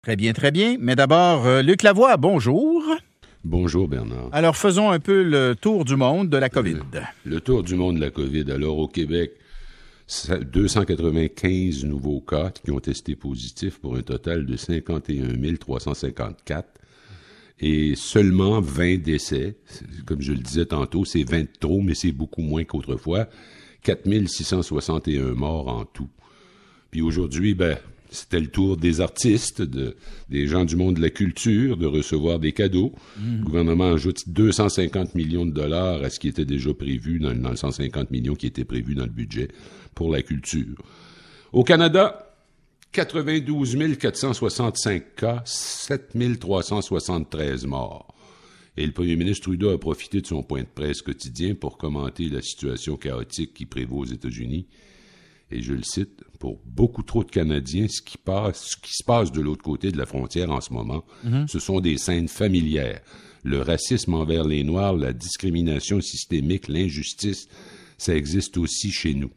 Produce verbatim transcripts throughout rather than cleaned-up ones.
Très bien, très bien. Mais d'abord, euh, Luc Lavoie, bonjour. Bonjour Bernard. Alors, faisons un peu le tour du monde de la COVID. Le, le tour du monde de la COVID. Alors, au Québec, deux cent quatre-vingt-quinze nouveaux cas qui ont testé positifs pour un total de cinquante et un mille trois cent cinquante-quatre et seulement vingt décès. Comme je le disais tantôt, c'est vingt de trop, mais c'est beaucoup moins qu'autrefois. quatre mille six cent soixante et un morts en tout. Puis aujourd'hui, ben... c'était le tour des artistes, de, des gens du monde de la culture, de recevoir des cadeaux. Mmh. Le gouvernement ajoute deux cent cinquante millions de dollars à ce qui était déjà prévu dans, dans le cent cinquante millions qui était prévu dans le budget pour la culture. Au Canada, quatre-vingt-douze mille quatre cent soixante-cinq cas, sept mille trois cent soixante-treize morts. Et le premier ministre Trudeau a profité de son point de presse quotidien pour commenter la situation chaotique qui prévaut aux États-Unis. Et je le cite, pour beaucoup trop de Canadiens, ce qui, passe, ce qui se passe de l'autre côté de la frontière en ce moment, mm-hmm. ce sont des scènes familières. Le racisme envers les Noirs, la discrimination systémique, l'injustice, ça existe aussi chez nous.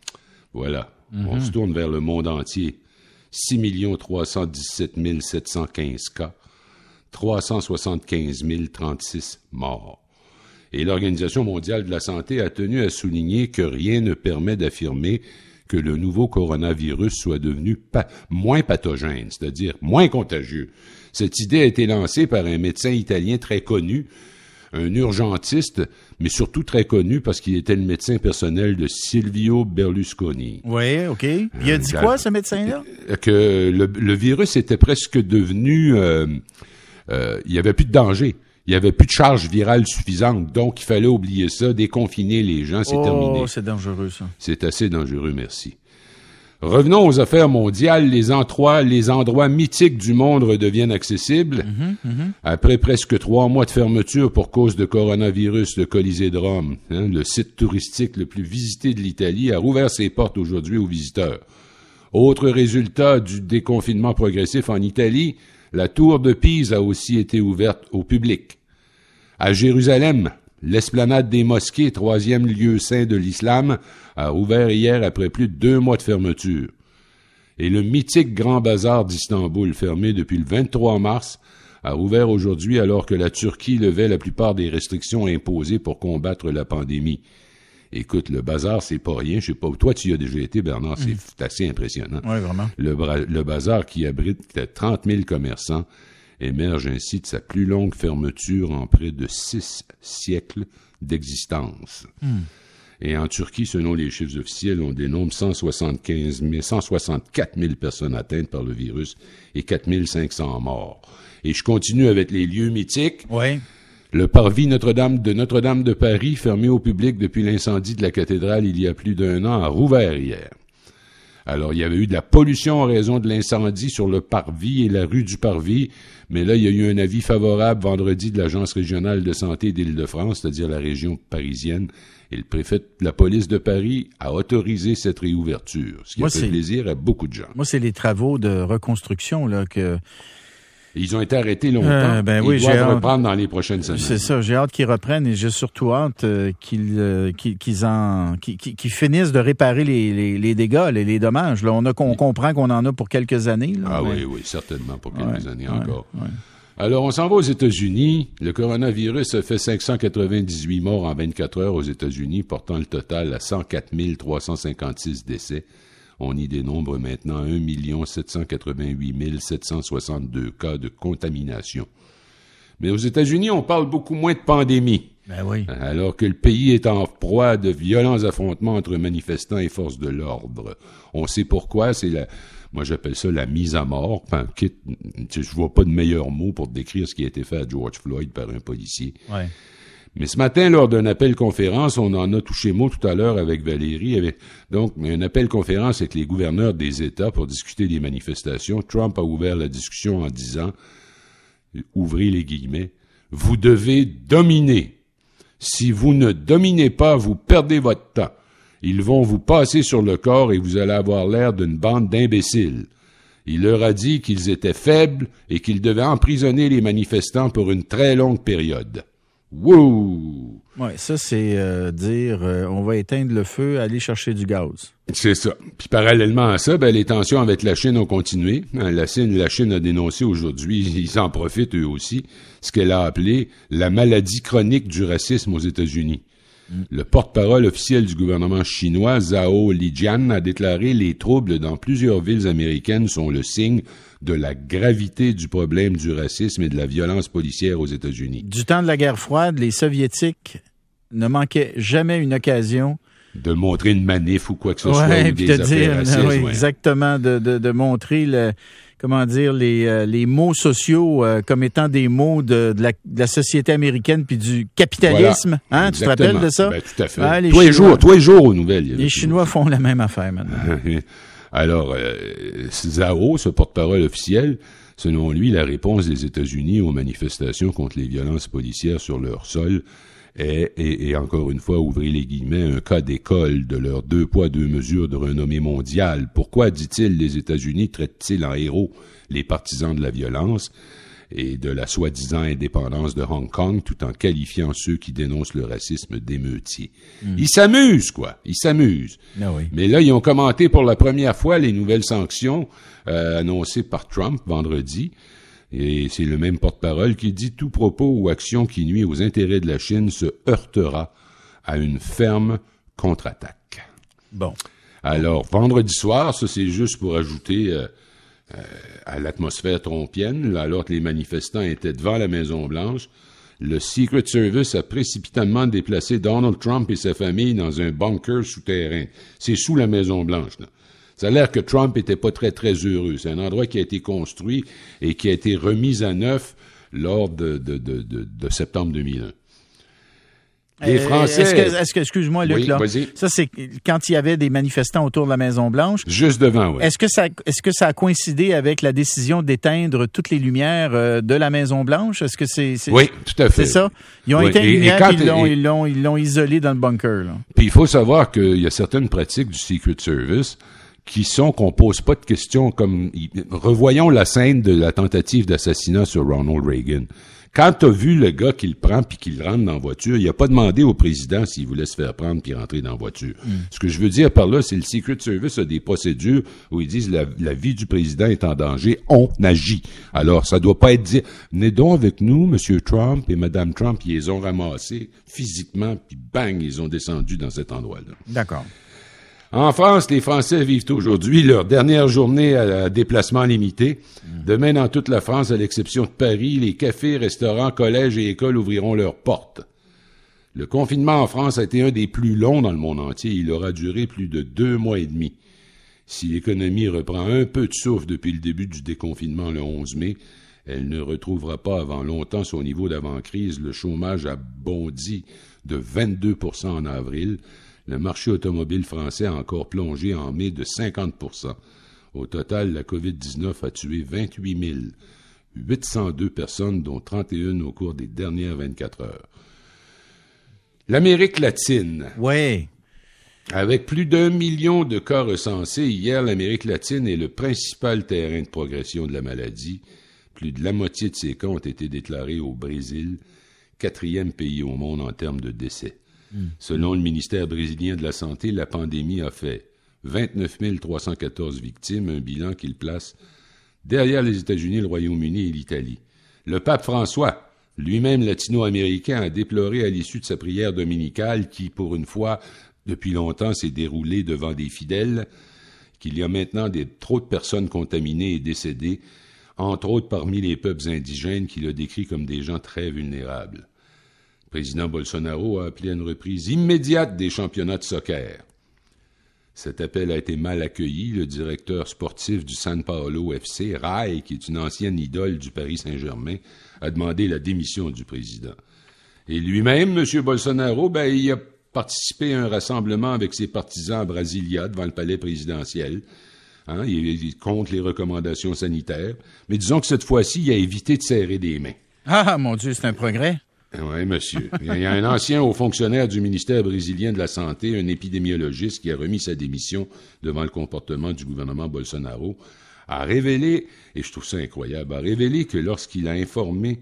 Voilà. Mm-hmm. On se tourne vers le monde entier. six millions trois cent dix-sept mille sept cent quinze cas, trois cent soixante-quinze mille trente-six morts. Et l'Organisation mondiale de la santé a tenu à souligner que rien ne permet d'affirmer que le nouveau coronavirus soit devenu pa- moins pathogène, c'est-à-dire moins contagieux. Cette idée a été lancée par un médecin italien très connu, un urgentiste, mais surtout très connu parce qu'il était le médecin personnel de Silvio Berlusconi. Oui, OK. Il a dit euh, quoi, ce médecin-là? Que le, le virus était presque devenu... Euh, euh, il n'y avait plus de danger. Il n'y avait plus de charge virale suffisante, donc il fallait oublier ça, déconfiner les gens, c'est oh, terminé. Oh, c'est dangereux, ça. C'est assez dangereux, merci. Revenons aux affaires mondiales. Les endroits, les endroits mythiques du monde redeviennent accessibles. Mm-hmm, mm-hmm. Après presque trois mois de fermeture pour cause de coronavirus, le Colisée de Rome, hein, le site touristique le plus visité de l'Italie, a rouvert ses portes aujourd'hui aux visiteurs. Autre résultat du déconfinement progressif en Italie, la tour de Pise a aussi été ouverte au public. À Jérusalem, l'esplanade des mosquées, troisième lieu saint de l'islam, a ouvert hier après plus de deux mois de fermeture. Et le mythique Grand Bazar d'Istanbul, fermé depuis le vingt-trois mars, a ouvert aujourd'hui alors que la Turquie levait la plupart des restrictions imposées pour combattre la pandémie. Écoute, le bazar, c'est pas rien. Je sais pas, toi, tu y as déjà été, Bernard, c'est mmh. assez impressionnant. Oui, vraiment. Le, le bazar qui abrite trente mille commerçants émerge ainsi de sa plus longue fermeture en près de six siècles d'existence. Mmh. Et en Turquie, selon les chiffres officiels, on dénombre cent soixante-quinze mille, cent soixante-quatre mille personnes atteintes par le virus et quatre mille cinq cents morts. Et je continue avec les lieux mythiques. Oui. Le parvis Notre-Dame de Notre-Dame de Paris, fermé au public depuis l'incendie de la cathédrale il y a plus d'un an, a rouvert hier. Alors, il y avait eu de la pollution en raison de l'incendie sur le parvis et la rue du Parvis, mais là, il y a eu un avis favorable vendredi de l'Agence régionale de santé d'Île-de-France, c'est-à-dire la région parisienne, et le préfet de la police de Paris a autorisé cette réouverture, ce qui moi, a fait plaisir à beaucoup de gens. Moi, c'est les travaux de reconstruction là que... Ils ont été arrêtés longtemps. Euh, ben ils oui, doivent j'ai reprendre hâte, dans les prochaines semaines. C'est ça, j'ai hâte qu'ils reprennent et j'ai surtout hâte euh, qu'ils, euh, qu'ils, qu'ils, en, qu'ils, qu'ils finissent de réparer les, les, les dégâts, les, les dommages. Là, on, a, on oui. comprend qu'on en a pour quelques années. Là, ah mais... oui, oui, certainement pour quelques ouais, années ouais, encore. Ouais. Alors, on s'en va aux États-Unis. Le coronavirus a fait cinq cent quatre-vingt-dix-huit morts en vingt-quatre heures aux États-Unis, portant le total à cent quatre mille trois cent cinquante-six décès. On y dénombre maintenant un million sept cent quatre-vingt-huit mille sept cent soixante-deux cas de contamination. Mais aux États-Unis, on parle beaucoup moins de pandémie. Ben oui. Alors que le pays est en proie de violents affrontements entre manifestants et forces de l'ordre. On sait pourquoi, c'est la, moi j'appelle ça la mise à mort. Enfin, quitte, je vois pas de meilleur mot pour décrire ce qui a été fait à George Floyd par un policier. Ouais. Mais ce matin, lors d'un appel-conférence, on en a touché mot tout à l'heure avec Valérie, avec, donc un appel-conférence avec les gouverneurs des États pour discuter des manifestations. Trump a ouvert la discussion en disant, ouvrez les guillemets, « Vous devez dominer. Si vous ne dominez pas, vous perdez votre temps. Ils vont vous passer sur le corps et vous allez avoir l'air d'une bande d'imbéciles. » Il leur a dit qu'ils étaient faibles et qu'ils devaient emprisonner les manifestants pour une très longue période. Wouh! Oui, ça, c'est euh, dire euh, on va éteindre le feu, aller chercher du gaz. C'est ça. Puis parallèlement à ça, ben, les tensions avec la Chine ont continué. La Chine, la Chine a dénoncé aujourd'hui, ils en profitent eux aussi, ce qu'elle a appelé la maladie chronique du racisme aux États-Unis. Mm. Le porte-parole officiel du gouvernement chinois, Zhao Lijian, a déclaré les troubles dans plusieurs villes américaines sont le signe de la gravité du problème du racisme et de la violence policière aux États-Unis. Du temps de la guerre froide, les Soviétiques ne manquaient jamais une occasion de montrer une manif ou quoi que ce ouais, soit, ou puis des de affaires dire, racistes. Oui, ouais. Exactement, de, de, de montrer le, comment dire, les, euh, les mots sociaux euh, comme étant des mots de, de, la, de la société américaine puis du capitalisme. Voilà. Hein, tu te rappelles de ça? Ben, tout à fait. Ah, les tous, les jours, tous les jours aux nouvelles. Les Chinois font la même affaire maintenant. Alors, euh, Zhao, ce porte-parole officiel, selon lui, la réponse des États-Unis aux manifestations contre les violences policières sur leur sol est, et, et encore une fois, ouvrez les guillemets, un cas d'école de leurs deux poids, deux mesures de renommée mondiale. Pourquoi, dit-il, les États-Unis traitent-ils en héros les partisans de la violence et de la soi-disant indépendance de Hong Kong, tout en qualifiant ceux qui dénoncent le racisme d'émeutiers? Mmh. Ils s'amusent, quoi. Ils s'amusent. Ah oui. Mais là, ils ont commenté pour la première fois les nouvelles sanctions euh, annoncées par Trump vendredi. Et c'est le même porte-parole qui dit « Tout propos ou action qui nuit aux intérêts de la Chine se heurtera à une ferme contre-attaque. » Bon. Alors, vendredi soir, ça c'est juste pour ajouter euh, euh, à l'atmosphère trompienne, là, alors que les manifestants étaient devant la Maison-Blanche, le Secret Service a précipitamment déplacé Donald Trump et sa famille dans un bunker souterrain. C'est sous la Maison-Blanche, là. Ça a l'air que Trump était pas très, très heureux. C'est un endroit qui a été construit et qui a été remis à neuf lors de, de, de, de, de septembre deux mille un. Les Français... Est-ce que, est-ce que, excuse-moi, Luc, oui, là. Vas-y. Ça, c'est quand il y avait des manifestants autour de la Maison-Blanche. Juste devant, oui. Est-ce que ça, est-ce que ça a coïncidé avec la décision d'éteindre toutes les lumières euh, de la Maison-Blanche? Est-ce que c'est, c'est... Oui, tout à fait. C'est ça? Ils ont oui. éteint les et, lumières et et ils l'ont, et... ils l'ont, ils l'ont isolé dans le bunker, là. Puis il faut savoir qu'il y a certaines pratiques du Secret Service qui sont qu'on pose pas de questions comme... Revoyons la scène de la tentative d'assassinat sur Ronald Reagan. Quand t'as vu le gars qui le prend puis qui le rentre dans la voiture, il a pas demandé au président s'il voulait se faire prendre puis rentrer dans la voiture. Mm. Ce que je veux dire par là, c'est le Secret Service a des procédures où ils disent la, la vie du président est en danger, on agit. Alors, ça doit pas être dit, venez donc avec nous, Monsieur Trump et Madame Trump, ils les ont ramassés physiquement puis bang, ils ont descendu dans cet endroit-là. D'accord. En France, les Français vivent aujourd'hui leur dernière journée à déplacement limité. Demain, dans toute la France, à l'exception de Paris, les cafés, restaurants, collèges et écoles ouvriront leurs portes. Le confinement en France a été un des plus longs dans le monde entier. Il aura duré plus de deux mois et demi. Si l'économie reprend un peu de souffle depuis le début du déconfinement le onze mai, elle ne retrouvera pas avant longtemps son niveau d'avant-crise. Le chômage a bondi de vingt-deux pour cent en avril. Le marché automobile français a encore plongé en mai de cinquante pour cent. Au total, la covid dix-neuf a tué vingt-huit mille huit cent deux personnes, dont trente et une au cours des dernières vingt-quatre heures. L'Amérique latine. Oui. Avec plus d'un million de cas recensés, hier, l'Amérique latine est le principal terrain de progression de la maladie. Plus de la moitié de ces cas ont été déclarés au Brésil, quatrième pays au monde en termes de décès. Selon le ministère brésilien de la Santé, la pandémie a fait vingt-neuf mille trois cent quatorze victimes, un bilan qu'il place derrière les États-Unis, le Royaume-Uni et l'Italie. Le pape François, lui-même latino-américain, a déploré à l'issue de sa prière dominicale qui, pour une fois, depuis longtemps, s'est déroulée devant des fidèles, qu'il y a maintenant des, trop de personnes contaminées et décédées, entre autres parmi les peuples indigènes qu'il a décrits comme des gens très vulnérables. Le président Bolsonaro a appelé à une reprise immédiate des championnats de soccer. Cet appel a été mal accueilli. Le directeur sportif du San Paolo F C, Rai, qui est une ancienne idole du Paris Saint-Germain, a demandé la démission du président. Et lui-même, M. Bolsonaro, ben, il a participé à un rassemblement avec ses partisans à Brasilia, devant le palais présidentiel. Hein, il, il contre les recommandations sanitaires. Mais disons que cette fois-ci, il a évité de serrer des mains. Ah, mon Dieu, c'est un progrès. Oui, monsieur. Il y a un ancien haut fonctionnaire du ministère brésilien de la Santé, un épidémiologiste qui a remis sa démission devant le comportement du gouvernement Bolsonaro, a révélé, et je trouve ça incroyable, a révélé que lorsqu'il a informé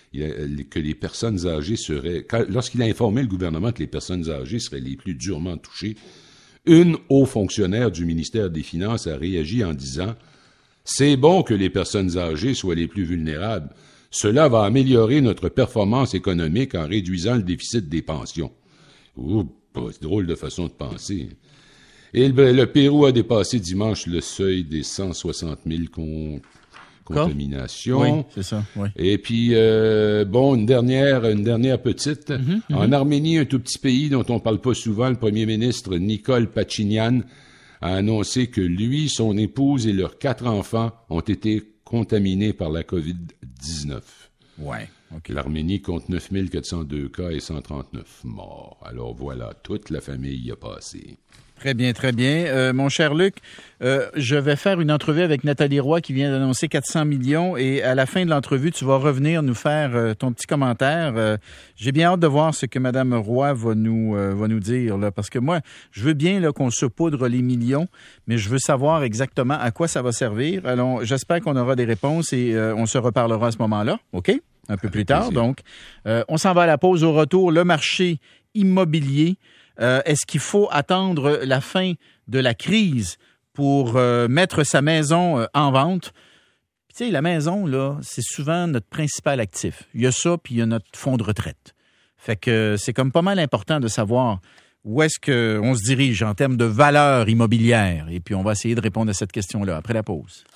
il a, que les personnes âgées seraient... Quand, lorsqu'il a informé le gouvernement que les personnes âgées seraient les plus durement touchées, une haut fonctionnaire du ministère des Finances a réagi en disant « C'est bon que les personnes âgées soient les plus vulnérables. Cela va améliorer notre performance économique en réduisant le déficit des pensions. » Ouh, c'est drôle de façon de penser. Et le, le Pérou a dépassé dimanche le seuil des cent soixante mille con, contaminations. Oui, c'est ça. Oui. Et puis, euh, bon, une dernière, une dernière petite. Mm-hmm, en mm-hmm. Arménie, un tout petit pays dont on parle pas souvent, le premier ministre Nicole Pachinian a annoncé que lui, son épouse et leurs quatre enfants ont été contaminés par la covid dix-neuf. Ouais. Okay. L'Arménie compte neuf mille quatre cent deux cas et cent trente-neuf morts. Alors voilà, toute la famille y a passé. Très bien, très bien. Euh, mon cher Luc, euh, je vais faire une entrevue avec Nathalie Roy qui vient d'annoncer quatre cents millions et à la fin de l'entrevue, tu vas revenir nous faire euh, ton petit commentaire. Euh, j'ai bien hâte de voir ce que Mme Roy va nous euh, va nous dire là, parce que moi, je veux bien là, qu'on saupoudre les millions, mais je veux savoir exactement à quoi ça va servir. Alors, j'espère qu'on aura des réponses et euh, on se reparlera à ce moment-là, OK? Un peu plus tard, donc. Euh, on s'en va à la pause. Au retour, le marché immobilier. Euh, est-ce qu'il faut attendre la fin de la crise pour euh, mettre sa maison euh, en vente? Tu sais, la maison, là, c'est souvent notre principal actif. Il y a ça, puis il y a notre fonds de retraite. Fait que c'est comme pas mal important de savoir où est-ce qu'on se dirige en termes de valeur immobilière. Et puis, on va essayer de répondre à cette question-là après la pause.